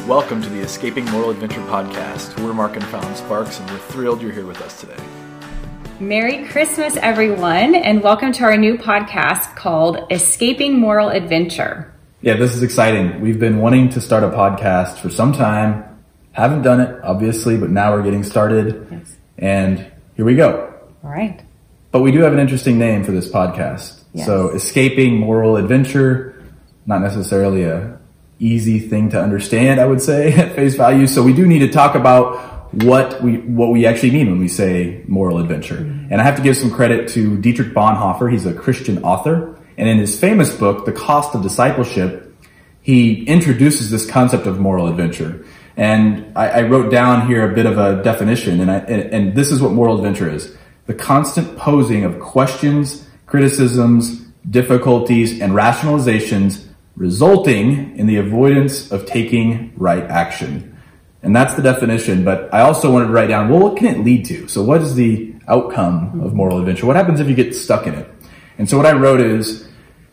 Welcome to the Escaping Moral Adventure podcast. We're Mark and Fallon Sparks, and we're thrilled you're here with us today. Merry Christmas, everyone, and welcome to our new podcast called Escaping Moral Adventure. Yeah, this is exciting. We've been wanting to start a podcast for some time. Haven't done it, obviously, but now we're getting started. Yes. And here we go. All right. But we do have an interesting name for this podcast. Yes. So Escaping Moral Adventure, not necessarily a easy thing to understand, I would say, at face value. So we do need to talk about what we actually mean when we say moral adventure. Mm-hmm. And I have to give some credit to Dietrich Bonhoeffer. He's a Christian author. And in his famous book, The Cost of Discipleship, he introduces this concept of moral adventure. And I wrote down here a bit of a definition, and this is what moral adventure is. The constant posing of questions, criticisms, difficulties, and rationalizations resulting in the avoidance of taking right action. And that's the definition, but I also wanted to write down, well, what can it lead to? So what is the outcome of moral adventure? What happens if you get stuck in it? And so what I wrote is,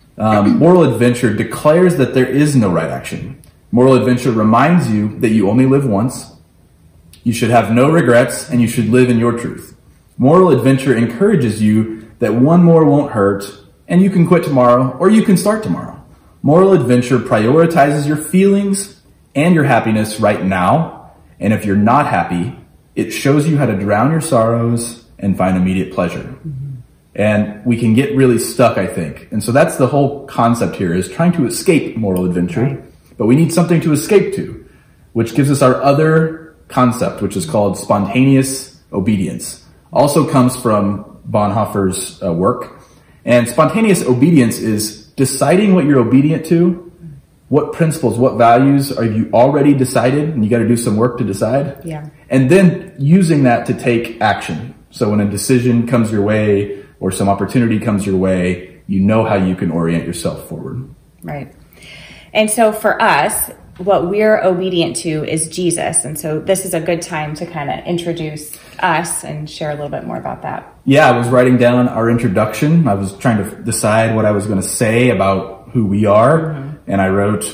moral adventure declares that there is no right action. Moral adventure reminds you that you only live once, you should have no regrets, and you should live in your truth. Moral adventure encourages you that one more won't hurt, and you can quit tomorrow, or you can start tomorrow. Moral adventure prioritizes your feelings and your happiness right now, and if you're not happy, it shows you how to drown your sorrows and find immediate pleasure. Mm-hmm. And we can get really stuck, I think. And so that's the whole concept here, is trying to escape moral adventure. Right. But we need something to escape to, which gives us our other concept, which is called spontaneous obedience. Also comes from Bonhoeffer's work. And spontaneous obedience is deciding what you're obedient to, what principles, what values are you already decided, and you got to do some work to decide. Yeah. And then using that to take action. So when a decision comes your way or some opportunity comes your way, you know how you can orient yourself forward. Right. And so for us, what we're obedient to is Jesus. And so this is a good time to kind of introduce us and share a little bit more about that. Yeah, I was writing down our introduction. I was trying to decide what I was going to say about who we are. Mm-hmm. And I wrote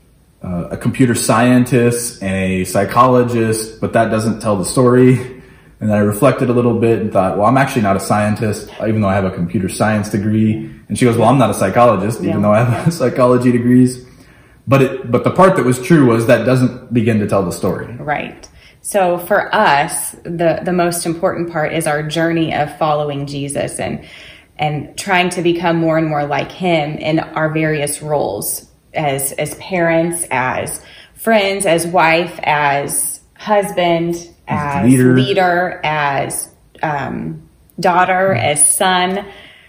a computer scientist and a psychologist, but that doesn't tell the story. And then I reflected a little bit and thought, well, I'm actually not a scientist, even though I have a computer science degree. And she goes, well, I'm not a psychologist, even though I have psychology degrees. But the part that was true was that doesn't begin to tell the story. Right. So for us, the most important part is our journey of following Jesus and trying to become more and more like him in our various roles as parents, as friends, as wife, as husband, as leader, as daughter, as son.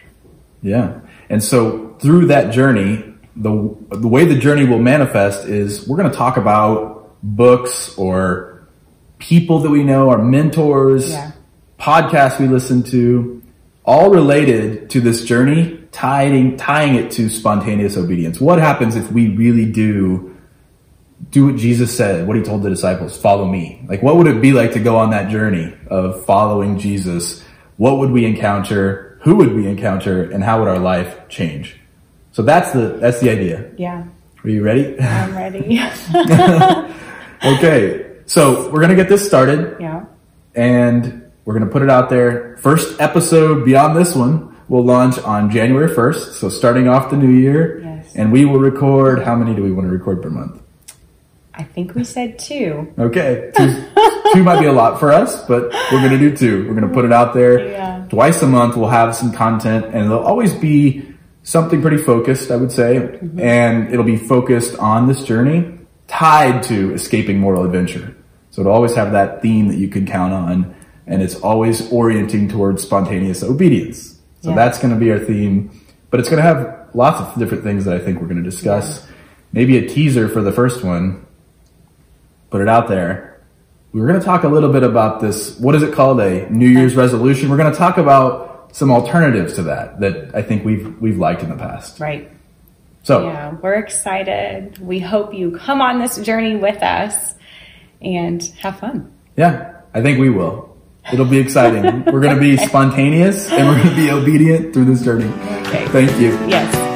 Yeah. And so through that journey, the way the journey will manifest is we're going to talk about books or people that we know, our mentors, podcasts we listen to, all related to this journey, tying it to spontaneous obedience. What happens if we really do what Jesus said, what he told the disciples, follow me? Like, what would it be like to go on that journey of following Jesus? What would we encounter? Who would we encounter? And how would our life change? So that's the idea. Yeah. Are you ready? I'm ready. Okay. So we're going to get this started. Yeah. And we're going to put it out there. First episode beyond this one will launch on January 1st. So starting off the new year. Yes. And we will record, how many do we want to record per month? I think we said 2. Okay. 2 might be a lot for us, but we're going to do 2. We're going to put it out there. Yeah. Twice a month we'll have some content, and it'll always be something pretty focused, I would say. Mm-hmm. And it'll be focused on this journey tied to escaping moral adventure. So it'll always have that theme that you can count on, and it's always orienting towards spontaneous obedience. So that's going to be our theme, but it's going to have lots of different things that I think we're going to discuss. Yeah. Maybe a teaser for the first one. Put it out there. We're going to talk a little bit about this. What is it called? A New Year's resolution. We're going to talk about some alternatives to that I think we've liked in the past. Right. So yeah, we're excited. We hope you come on this journey with us and have fun. Yeah, I think we will. It'll be exciting. We're going to be spontaneous and we're going to be obedient through this journey. Okay. Thank you. Yes.